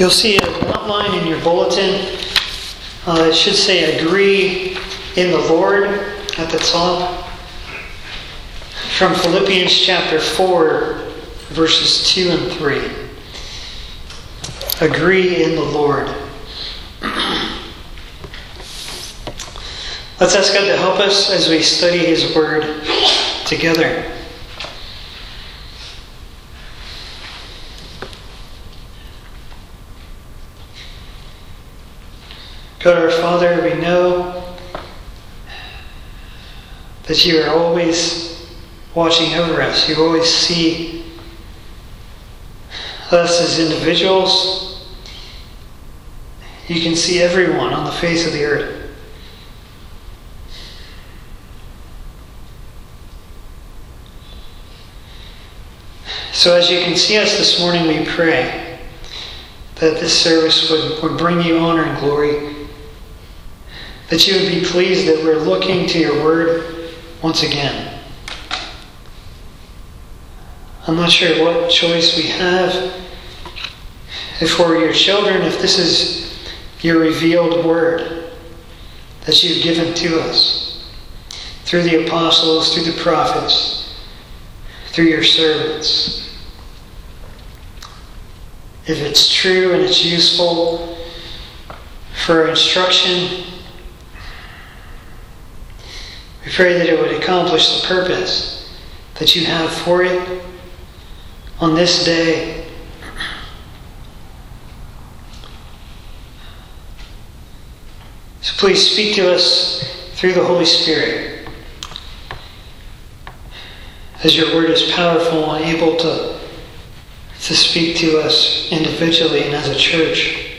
You'll see an outline in your bulletin. It should say agree in the Lord at the top. From Philippians chapter 4, verses 2 and 3. Agree in the Lord. Let's ask God to help us as we study His Word together. God our Father, we know that You are always watching over us. You always see us as individuals. You can see everyone on the face of the earth. So as You can see us this morning, we pray that this service would bring You honor and glory. That You would be pleased that we're looking to Your Word once again. I'm not sure what choice we have. If we're Your children, if this is Your revealed Word that You've given to us through the apostles, through the prophets, through Your servants. If it's true and it's useful for our instruction, we pray that it would accomplish the purpose that You have for it on this day. So please speak to us through the Holy Spirit, as Your Word is powerful and able to speak to us individually and as a church.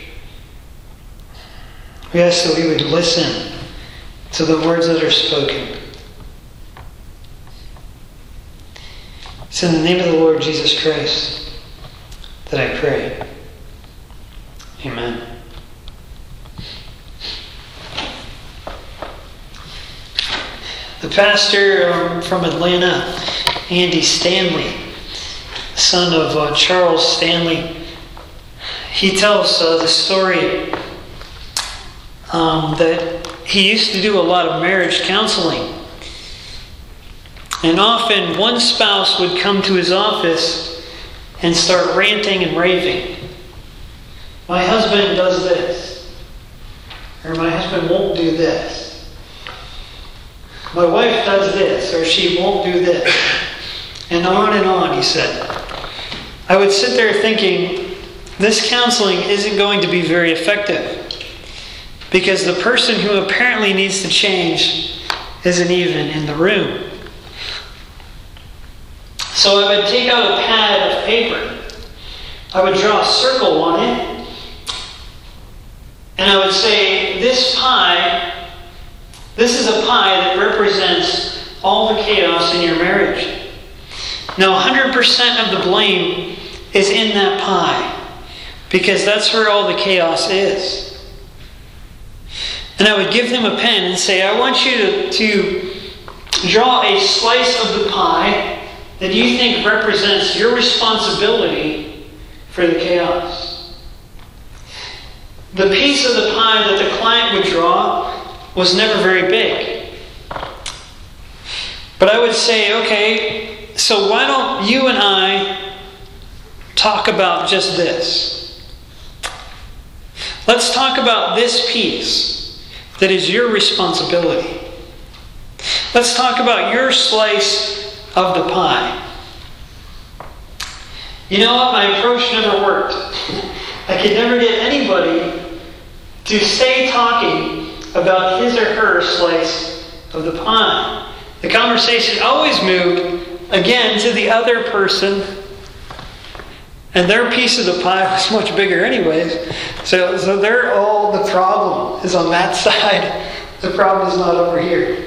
We ask that we would listen to the words that are spoken. It's in the name of the Lord Jesus Christ that I pray. Amen. The pastor from Atlanta, Andy Stanley, son of Charles Stanley, he tells the story that he used to do a lot of marriage counseling. And often one spouse would come to his office and start ranting and raving. My husband does this. Or my husband won't do this. My wife does this, or she won't do this. And on, he said. I would sit there thinking, this counseling isn't going to be very effective. Because the person who apparently needs to change isn't even in the room. So I would take out a pad of paper. I would draw a circle on it. And I would say, this is a pie that represents all the chaos in your marriage. Now 100% of the blame is in that pie. Because that's where all the chaos is. And I would give them a pen and say, I want you to draw a slice of the pie that you think represents your responsibility for the chaos. The piece of the pie that the client would draw was never very big. But I would say, okay, so why don't you and I talk about just this? Let's talk about this piece that is your responsibility. Let's talk about your slice of the pie. You know what? My approach never worked. I could never get anybody to stay talking about his or her slice of the pie. The conversation always moved again to the other person, and their piece of the pie was much bigger anyways. So they're all, the problem is on that side. The problem is not over here.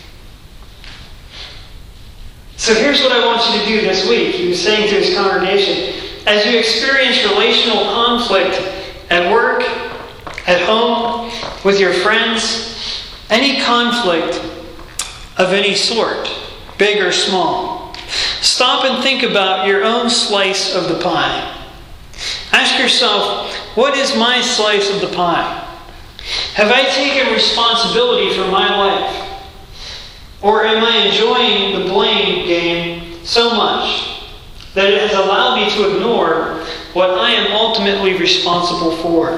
So here's what I want you to do this week. He was saying to his congregation, as you experience relational conflict at work, at home, with your friends, any conflict of any sort, big or small, stop and think about your own slice of the pie. Ask yourself, What is my slice of the pie? Have I taken responsibility for my life? Or am I enjoying the blame game so much that it has allowed me to ignore what I am ultimately responsible for?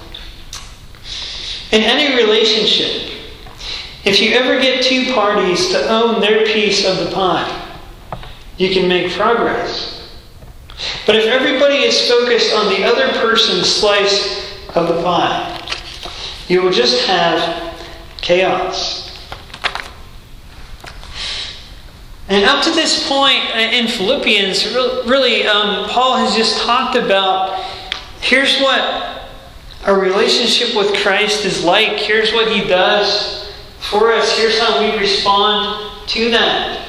In any relationship, if you ever get two parties to own their piece of the pie, you can make progress. But if everybody is focused on the other person's slice of the pie, you will just have chaos. And up to this point in Philippians, really, Paul has just talked about, here's what a relationship with Christ is like. Here's what He does for us. Here's how we respond to that.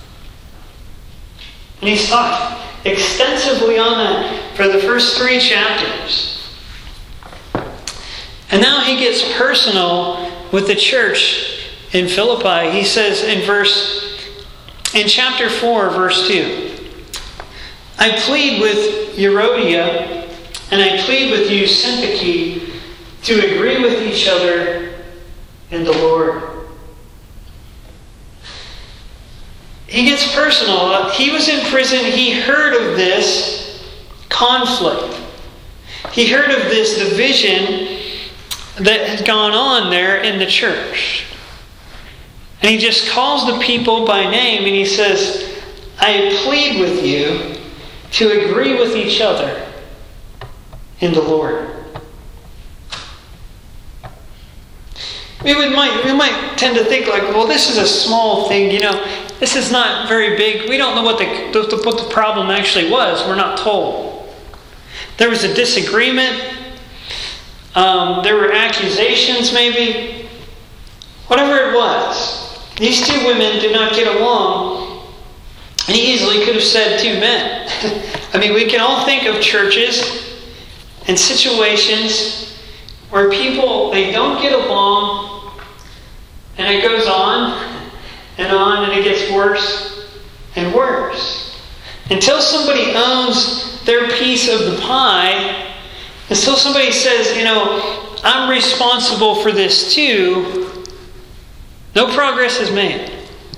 And he's talked extensively on that for the first 3 chapters. And now he gets personal with the church in Philippi. He says in chapter 4, verse 2, I plead with Euodia and I plead with you, Syntyche, to agree with each other in the Lord. He gets personal. He was in prison. He heard of this conflict. He heard of this division that had gone on there in the church. And he just calls the people by name and he says, I plead with you to agree with each other in the Lord. We might tend to think like, well, this is a small thing, this is not very big. We don't know what the problem actually was. We're not told. There was a disagreement. There were accusations maybe. Whatever it was. These 2 women did not get along. And he easily could have said 2 men. I mean, we can all think of churches and situations where people, they don't get along, and it goes on, and it gets worse and worse. Until somebody owns their piece of the pie, until somebody says, I'm responsible for this too, no progress is made.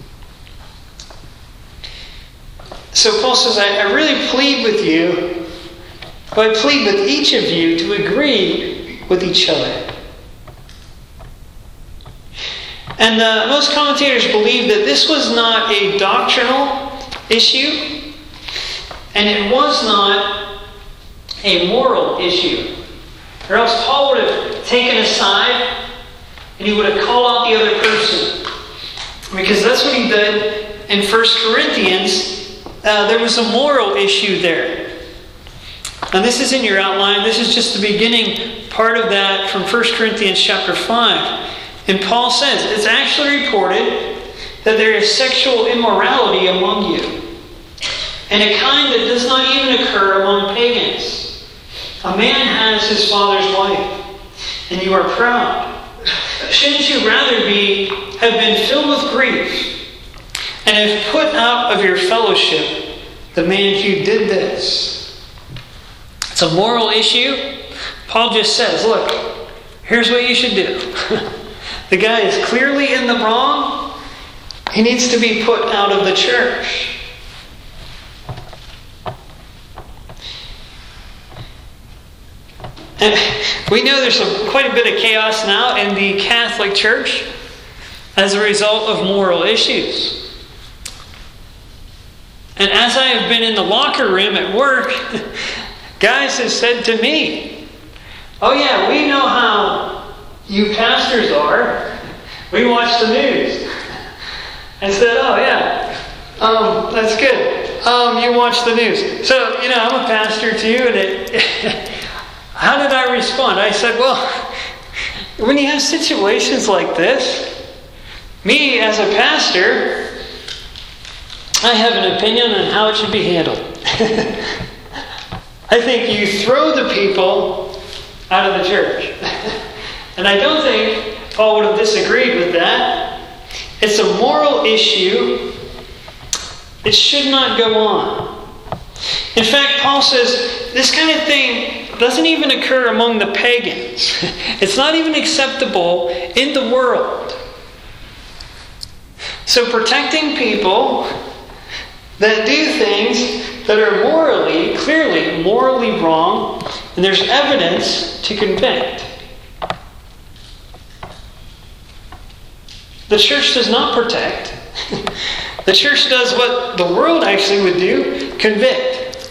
So Paul says, I really plead with you, but I plead with each of you to agree with each other. And most commentators believe that this was not a doctrinal issue, and it was not a moral issue. Or else Paul would have taken a side, and he would have called out the other person. Because that's what he did in 1 Corinthians. There was a moral issue there. And this is in your outline. This is just the beginning part of that from 1 Corinthians chapter 5. And Paul says, it's actually reported that there is sexual immorality among you, and a kind that does not even occur among pagans. A man has his father's wife, and you are proud. Shouldn't you rather have been filled with grief, and have put out of your fellowship the man who did this? It's a moral issue. Paul just says, look, here's what you should do. The guy is clearly in the wrong. He needs to be put out of the church. And we know there's quite a bit of chaos now in the Catholic Church as a result of moral issues. And as I have been in the locker room at work, guys have said to me, oh yeah, we know how you pastors are. We watch the news. I said, oh yeah, that's good. You watch the news. So, I'm a pastor too, and how did I respond? I said, well, when you have situations like this, me as a pastor, I have an opinion on how it should be handled. I think you throw the people out of the church. And I don't think Paul would have disagreed with that. It's a moral issue. It should not go on. In fact, Paul says this kind of thing doesn't even occur among the pagans. It's not even acceptable in the world. So protecting people that do things that are clearly morally wrong, and there's evidence to convict. The church does not protect. The church does what the world actually would do, convict.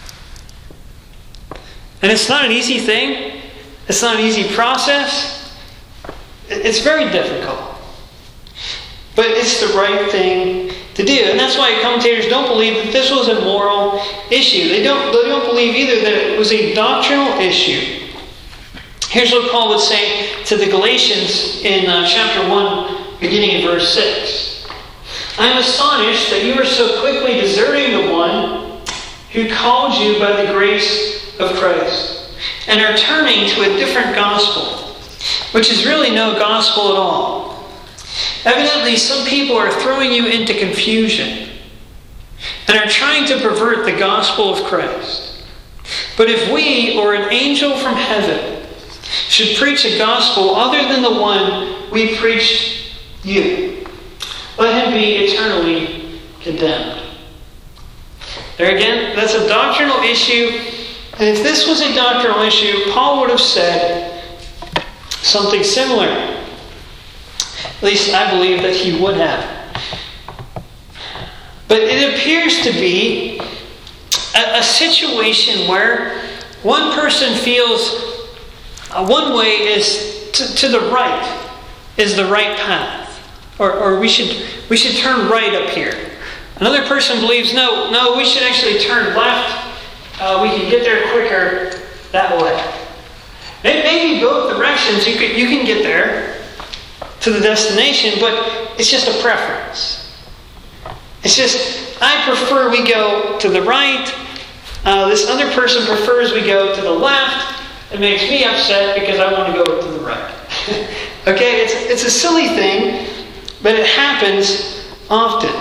And it's not an easy thing. It's not an easy process. It's very difficult. But it's the right thing to do. And that's why commentators don't believe that this was a moral issue. They don't believe either that it was a doctrinal issue. Here's what Paul would say to the Galatians in chapter 1, beginning in verse 6. I am astonished that you are so quickly deserting the one who called you by the grace of Christ, and are turning to a different gospel, which is really no gospel at all. Evidently, some people are throwing you into confusion and are trying to pervert the gospel of Christ. But if we or an angel from heaven should preach a gospel other than the one we preached you, let him be eternally condemned. There again, that's a doctrinal issue. And if this was a doctrinal issue, Paul would have said something similar. At least I believe that he would have. But it appears to be a situation where one person feels one way is to the right is the right path. Or we should turn right up here. Another person believes, no, we should actually turn left. We can get there quicker that way. Maybe both directions you can get there to the destination, but it's just a preference. It's just, I prefer we go to the right. This other person prefers we go to the left. It makes me upset because I want to go to the right. Okay, it's a silly thing, but it happens often.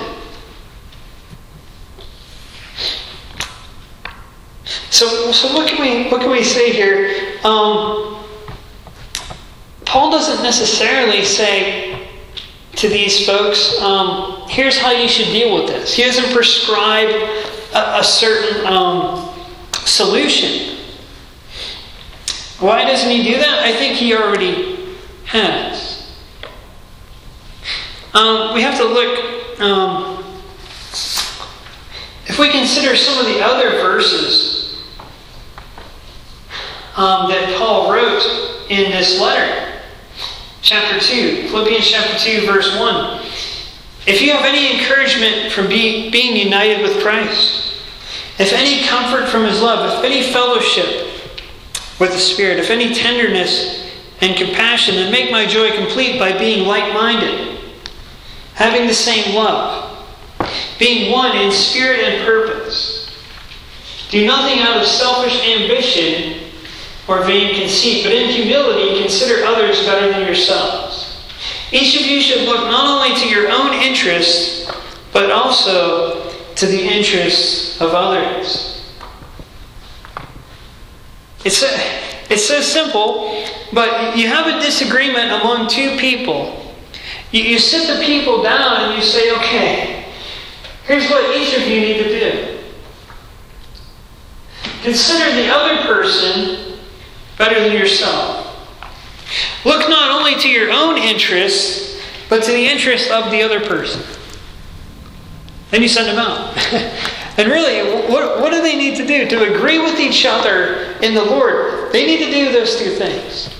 So what can we say here? Paul doesn't necessarily say to these folks, here's how you should deal with this. He doesn't prescribe a certain solution. Why doesn't he do that? I think he already has. We have to look, if we consider some of the other verses that Paul wrote in this letter. Chapter 2, Philippians chapter 2, verse 1. If you have any encouragement from being united with Christ, if any comfort from His love, if any fellowship with the Spirit, if any tenderness and compassion, then make my joy complete by being like-minded, having the same love, being one in spirit and purpose. Do nothing out of selfish ambition or vain conceit, but in humility consider others better than yourselves. Each of you should look not only to your own interests, but also to the interests of others. It's so simple, but you have a disagreement among two people. You sit the people down and you say, okay, here's what each of you need to do. Consider the other person better than yourself. Look not only to your own interests, but to the interests of the other person. Then you send them out. And really, what do they need to do? To agree with each other in the Lord. They need to do those two things.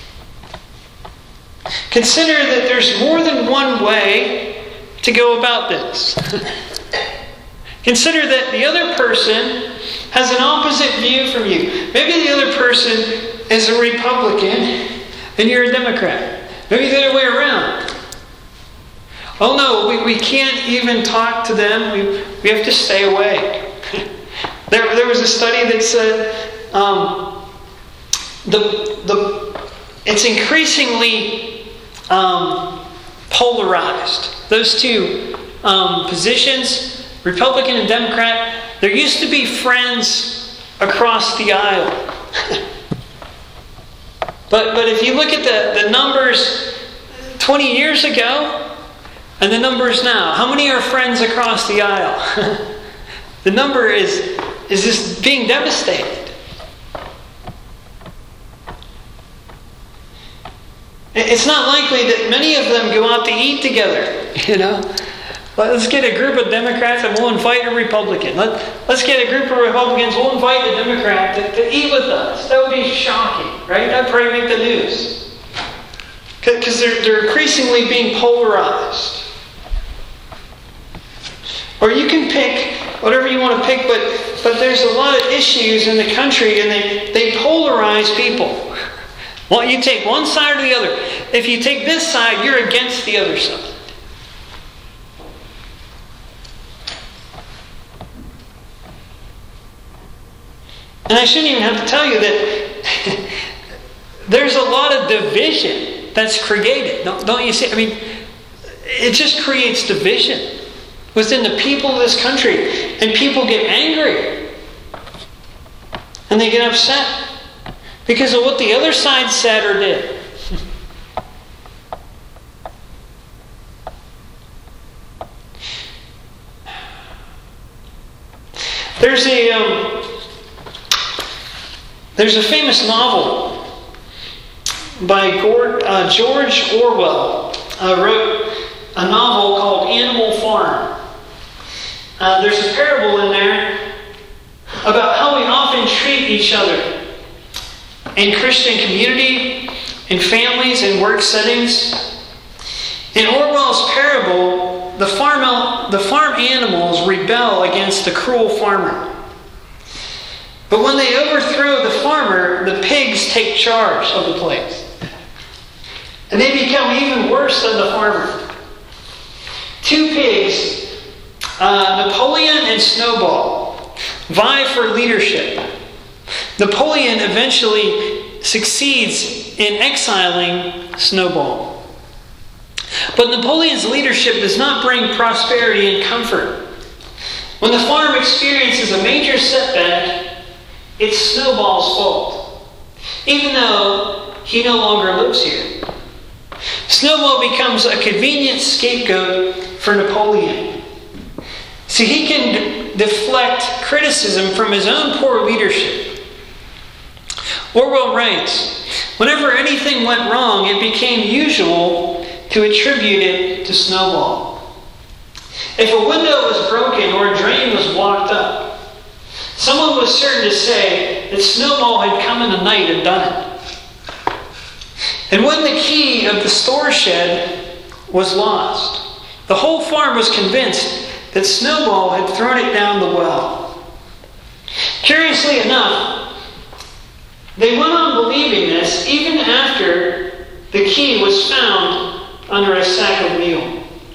Consider that there's more than one way to go about this. Consider that the other person has an opposite view from you. Maybe the other person is a Republican and you're a Democrat. Maybe the other way around. Oh no, we can't even talk to them. We have to stay away. There was a study that said it's increasingly polarized. Those two positions, Republican and Democrat, there used to be friends across the aisle. But if you look at the numbers 20 years ago and the numbers now, how many are friends across the aisle? The number is just being devastated. It's not likely that many of them go out to eat together, you know. Let's get a group of Democrats and we'll invite a Republican. Let's get a group of Republicans, we'll invite a Democrat to eat with us. That would be shocking, right? That'd probably make the news. Because they're increasingly being polarized. Or you can pick whatever you want to pick, but there's a lot of issues in the country and they polarize people. Well, you take one side or the other. If you take this side, you're against the other side. And I shouldn't even have to tell you that there's a lot of division that's created. Don't you see? I mean, it just creates division within the people of this country. And people get angry. And they get upset because of what the other side said or did. There's a famous novel by George Orwell. Wrote a novel called Animal Farm. There's a parable in there about how we often treat each other in Christian community, in families, in work settings. In Orwell's parable, the farm animals rebel against the cruel farmer. But when they overthrow the farmer, the pigs take charge of the place. And they become even worse than the farmer. Two pigs, Napoleon and Snowball, vie for leadership. Napoleon eventually succeeds in exiling Snowball. But Napoleon's leadership does not bring prosperity and comfort. When the farm experiences a major setback, it's Snowball's fault, even though he no longer lives here. Snowball becomes a convenient scapegoat for Napoleon. So he can deflect criticism from his own poor leadership. Orwell writes, whenever anything went wrong, it became usual to attribute it to Snowball. If a window was broken or a drain was blocked up, someone was certain to say that Snowball had come in the night and done it. And when the key of the store shed was lost, the whole farm was convinced that Snowball had thrown it down the well. Curiously enough, they went on believing this even after the key was found under a sack of meal.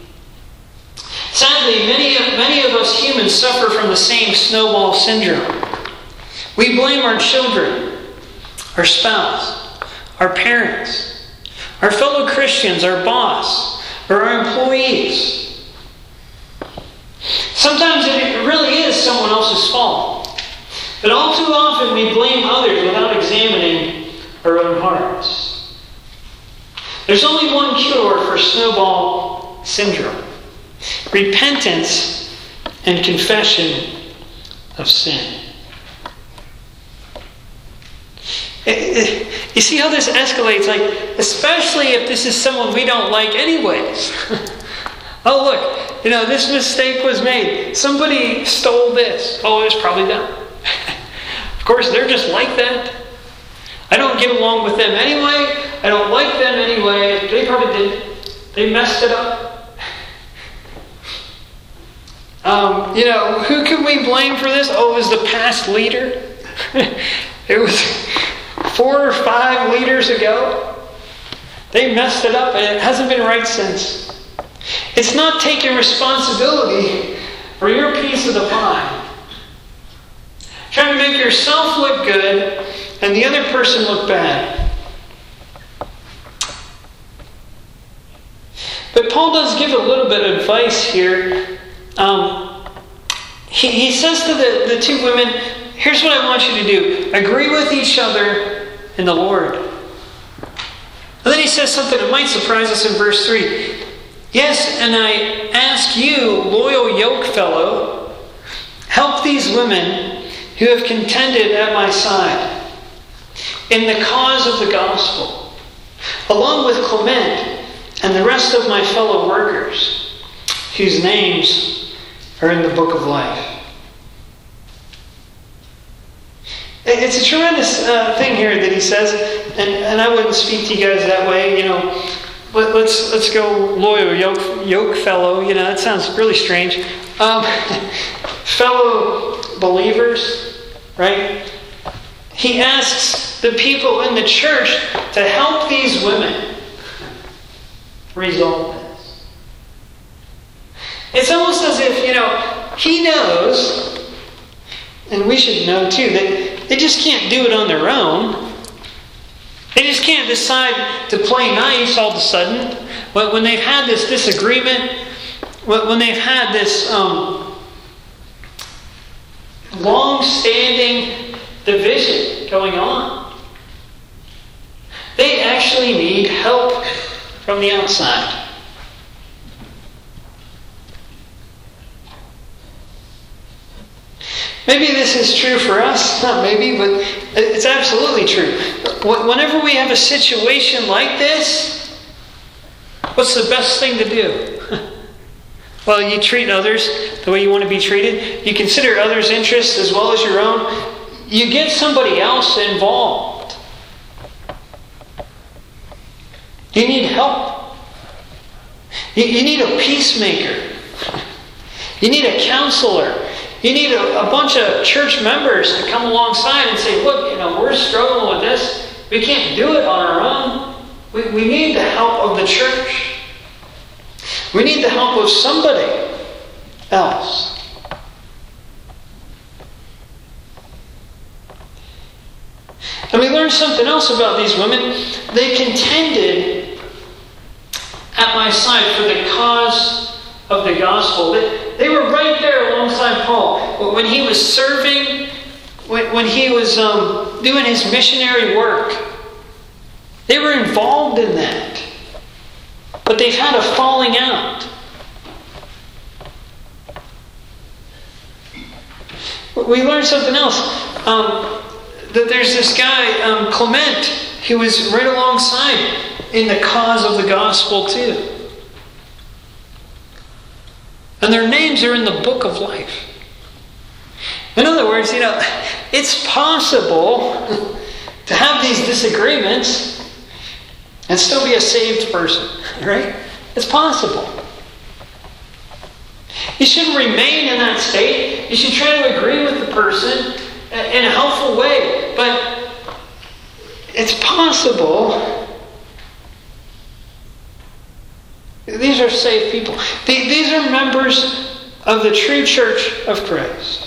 Sadly, many of us humans suffer from the same Snowball syndrome. We blame our children, our spouse, our parents, our fellow Christians, our boss, or our employees. Sometimes it really is someone else's fault. But all too often we blame others without examining our own hearts. There's only one cure for Snowball syndrome: repentance and confession of sin. You see how this escalates, especially if this is someone we don't like anyways. Oh, look, this mistake was made. Somebody stole this. Oh, it's probably them. Of course, they're just like that. I don't get along with them anyway. I don't like them anyway. They probably did. They messed it up. Who could we blame for this? Oh, it was the past leader. It was 4 or 5 leaders ago. They messed it up and it hasn't been right since. It's not taking responsibility for your piece of the pie. Trying to make yourself look good and the other person look bad. But Paul does give a little bit of advice here. he says to the two women, here's what I want you to do. Agree with each other in the Lord. And then he says something that might surprise us in verse 3. Yes, and I ask you, loyal yoke fellow, help these women who have contended at my side in the cause of the gospel, along with Clement and the rest of my fellow workers, whose names are in the book of life. It's a tremendous thing here that he says, and I wouldn't speak to you guys that way, Let's go loyal yoke fellow. That sounds really strange. Fellow believers, right? He asks the people in the church to help these women resolve this. It's almost as if, he knows, and we should know too, that they just can't do it on their own. They just can't decide to play nice all of a sudden. When they've had this disagreement, when they've had this long-standing division going on, they actually need help from the outside. Maybe this is true for us, not maybe, but it's absolutely true. Whenever we have a situation like this, what's the best thing to do? Well, you treat others the way you want to be treated. You consider others' interests as well as your own. You get somebody else involved. You need help. You need a peacemaker. You need a counselor. You need a bunch of church members to come alongside and say, look, we're struggling with this. We can't do it on our own. We need the help of the church. We need the help of somebody else. And we learned something else about these women. They contended at my side for the cause of the gospel. They were right there alongside Paul. When he was serving, when he was doing his missionary work, they were involved in that. But they've had a falling out. We learned something else. That there's this guy, Clement, who was right alongside in the cause of the gospel too. And their names are in the book of life. In other words, it's possible to have these disagreements and still be a saved person, right? It's possible. You shouldn't remain in that state. You should try to agree with the person in a helpful way. But it's possible. These are saved people. These are members of the true church of Christ.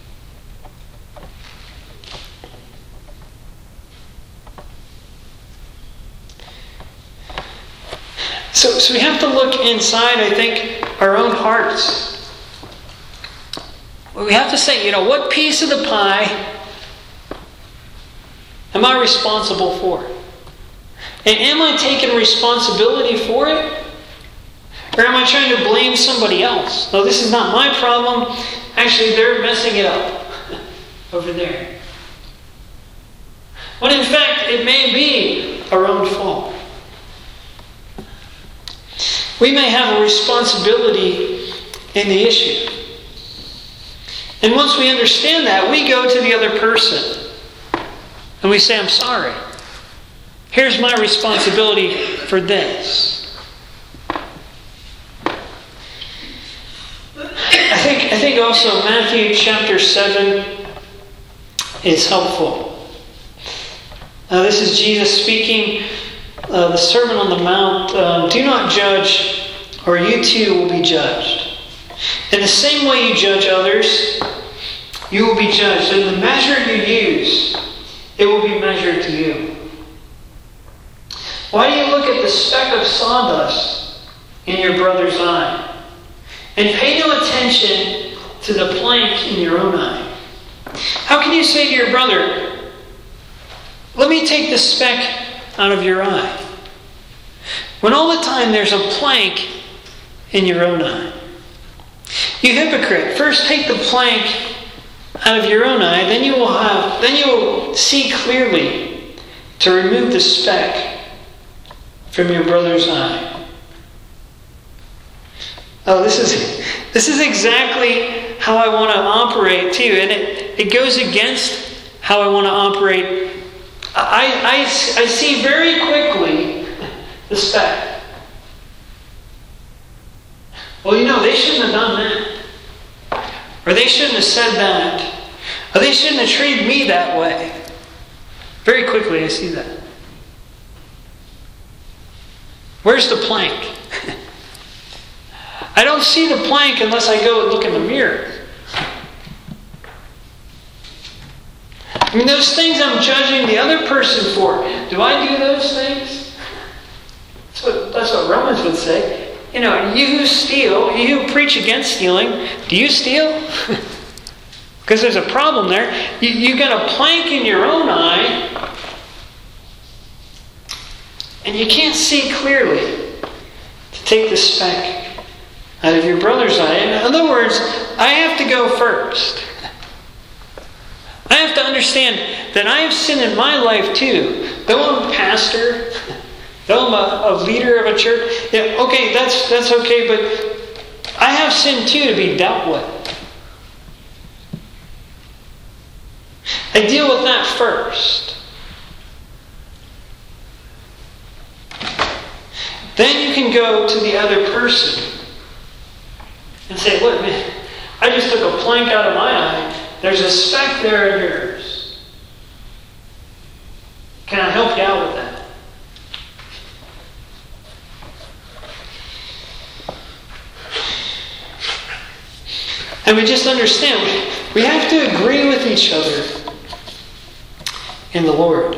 So we have to look inside, I think, our own hearts. We have to say, what piece of the pie am I responsible for? And am I taking responsibility for it? Or am I trying to blame somebody else? No, this is not my problem. Actually, they're messing it up over there. When in fact, it may be our own fault. We may have a responsibility in the issue. And once we understand that, we go to the other person and we say, I'm sorry. Here's my responsibility for this. I think also Matthew chapter 7 is helpful. This is Jesus speaking, the Sermon on the Mount. Do not judge, or you too will be judged. In the same way you judge others, you will be judged. And the measure you use, it will be measured to you. Why do you look at the speck of sawdust in your brother's eye, and pay no attention to the plank in your own eye? How can you say to your brother, let me take the speck out of your eye, when all the time there's a plank in your own eye? You hypocrite, first take the plank out of your own eye, then you will see clearly to remove the speck from your brother's eye. Oh, this is exactly how I want to operate too, and it goes against how I want to operate. I see very quickly the speck. Well, they shouldn't have done that. Or they shouldn't have said that. Or they shouldn't have treated me that way. Very quickly I see that. Where's the plank? I don't see the plank unless I go and look in the mirror. I mean, those things I'm judging the other person for. Do I do those things? That's what Romans would say. You who steal, you who preach against stealing, do you steal? Because there's a problem there. You got a plank in your own eye, and you can't see clearly to take the speck out of your brother's eye. In other words, I have to go first. I have to understand that I have sin in my life too. Though I'm a pastor, though I'm a leader of a church, okay, that's okay, but I have sin too to be dealt with. I deal with that first. Then you can go to the other person and say, look, man, I just took a plank out of my eye. There's a speck there in yours. Can I help you out with that? And we just understand, we have to agree with each other in the Lord.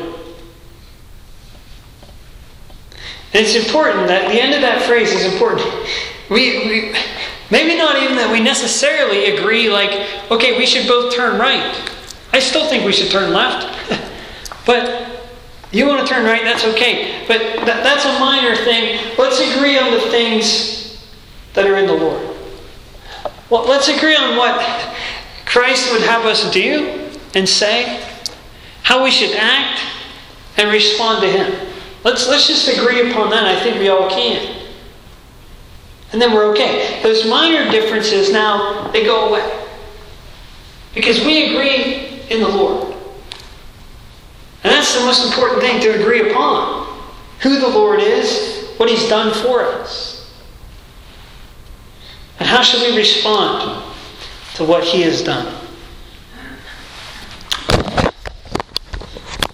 And it's important that the end of that phrase is important. We maybe not even that we necessarily agree, like, okay, we should both turn right. I still think we should turn left. But you want to turn right, that's okay. But that's a minor thing. Let's agree on the things that are in the Lord. Well, let's agree on what Christ would have us do and say, how we should act and respond to Him. Let's just agree upon that. I think we all can. And then we're okay. Those minor differences now, they go away. Because we agree in the Lord. And that's the most important thing to agree upon. Who the Lord is, what He's done for us. And how should we respond to what He has done?